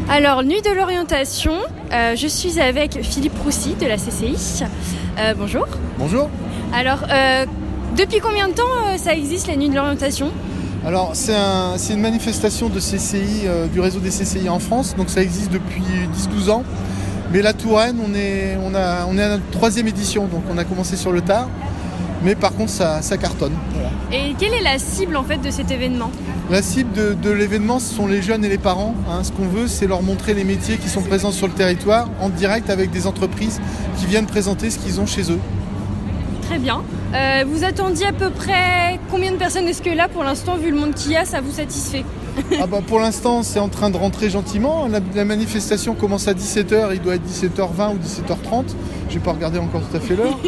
Alors, Nuit de l'orientation, je suis avec Philippe Roussy de la CCI. Bonjour. Bonjour. Alors, depuis combien de temps ça existe la Nuit de l'orientation ? Alors, c'est une manifestation de CCI, du réseau des CCI en France, donc ça existe depuis 10-12 ans. Mais la Touraine, on est à notre 3e édition, donc on a commencé sur le tard. Mais par contre, ça cartonne. Voilà. Et quelle est la cible en fait de cet événement ? La cible de l'événement, ce sont les jeunes et les parents. Ce qu'on veut, c'est leur montrer les métiers qui sont présents sur le territoire, en direct avec des entreprises qui viennent présenter ce qu'ils ont chez eux. Très bien. Vous attendiez à peu près combien de personnes ? Est-ce que là, pour l'instant, vu le monde qu'il y a, ça vous satisfait ? Pour l'instant, c'est en train de rentrer gentiment. La manifestation commence à 17h, il doit être 17h20 ou 17h30. Je n'ai pas regardé encore tout à fait l'heure.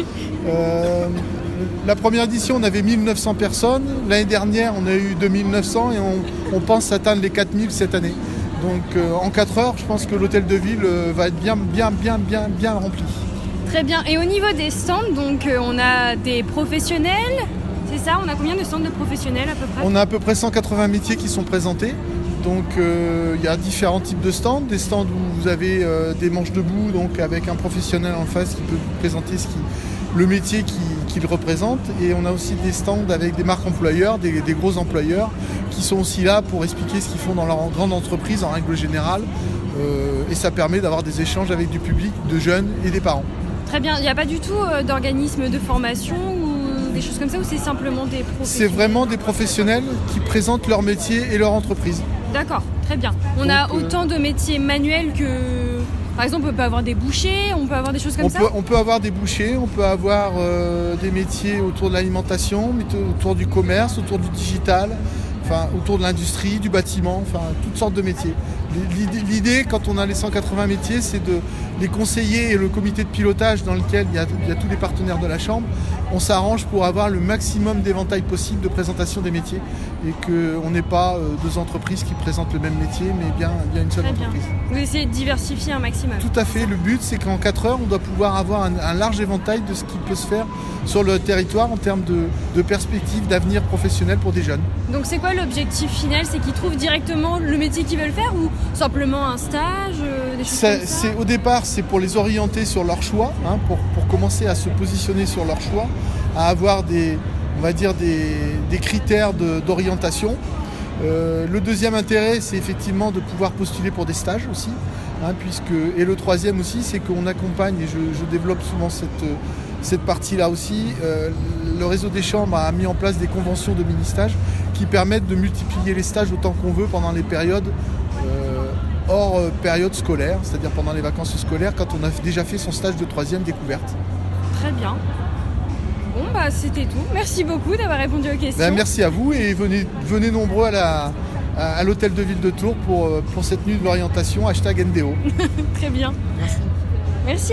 La première édition, on avait 1900 personnes. L'année dernière, on a eu 2900 et on pense atteindre les 4000 cette année. Donc en 4 heures, je pense que l'hôtel de ville va être bien rempli. Très bien. Et au niveau des stands, donc on a des professionnels, c'est ça ? On a combien de stands de professionnels à peu près ? On a à peu près 180 métiers qui sont présentés. Donc il y a différents types de stands. Des stands où vous avez des manches debout, donc avec un professionnel en face qui peut vous présenter le métier qu'il représente. Et on a aussi des stands avec des marques employeurs, des gros employeurs, qui sont aussi là pour expliquer ce qu'ils font dans leur grande entreprise en règle générale. Et ça permet d'avoir des échanges avec du public, de jeunes et des parents. Très bien. Il n'y a pas du tout d'organisme de formation ou des choses comme ça, ou c'est simplement des professionnels ? C'est vraiment des professionnels qui présentent leur métier et leur entreprise. D'accord, très bien. On a autant de métiers manuels que... Par exemple, on peut avoir des bouchers, on peut avoir des choses comme ça ? On peut avoir des bouchers, on peut avoir des métiers autour de l'alimentation, autour du commerce, autour du digital, autour de l'industrie, du bâtiment, toutes sortes de métiers. L'idée, quand on a les 180 métiers, c'est de les conseillers et le comité de pilotage dans lequel il y a tous les partenaires de la Chambre. On s'arrange pour avoir le maximum d'éventail possible de présentation des métiers et qu'on n'ait pas deux entreprises qui présentent le même métier, mais bien une seule entreprise. Vous essayez de diversifier un maximum. Tout à fait. Le but, c'est qu'en 4 heures, on doit pouvoir avoir un large éventail de ce qui peut se faire sur le territoire en termes de perspectives d'avenir professionnel pour des jeunes. Donc c'est quoi l'objectif final ? C'est qu'ils trouvent directement le métier qu'ils veulent faire ou simplement un stage, des choses comme ça ? Au départ, c'est pour les orienter sur leur choix, pour commencer à se positionner sur leur choix, à avoir des critères d'orientation. Le deuxième intérêt, c'est effectivement de pouvoir postuler pour des stages aussi. Et le troisième aussi, c'est qu'on accompagne, et je développe souvent cette partie-là aussi, le réseau des chambres a mis en place des conventions de mini-stages qui permettent de multiplier les stages autant qu'on veut pendant les périodes hors période scolaire, c'est-à-dire pendant les vacances scolaires, quand on a déjà fait son stage de 3e découverte. Très bien. Bon, c'était tout. Merci beaucoup d'avoir répondu aux questions. Merci à vous et venez nombreux à l'hôtel de ville de Tours pour cette nuit de l'orientation #NDO. Très bien. Merci. Merci.